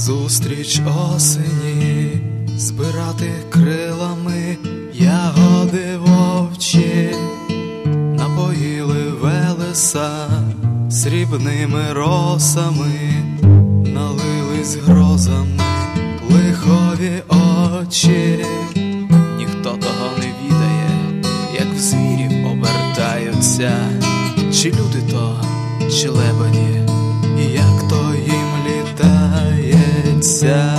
Назустріч осені збирати крилами ягоди вовчі, напоїли велеса срібними росами, налились грозами лихові очі. Ніхто того не відає, як в звірів обертаються, чи люди то, чи лебеді, і як то їм літається.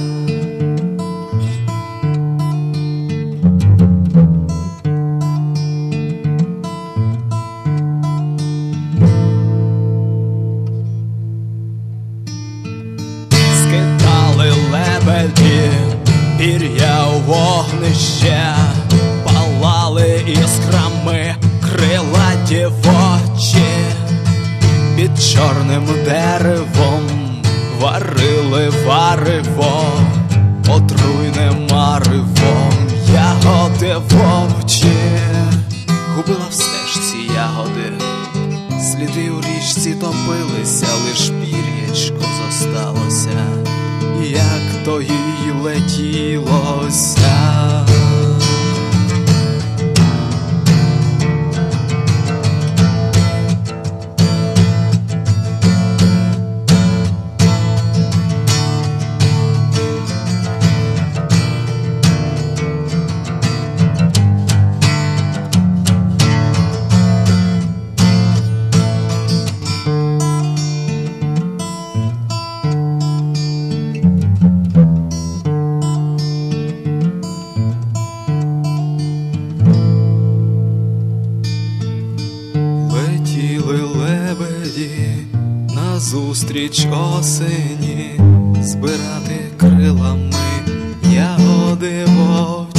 Скидали лебеді пір'я у вогнище, палали іскрами крилаті вовчі. Під чорним деревом варили варево, отруйне маревом ягоди вовчі. Губила в стежці ягоди, сліди у річці топилися, лиш пір'ячко зосталося, як то їй летілося. Назустріч осені збирати крилами ягоди вовчі.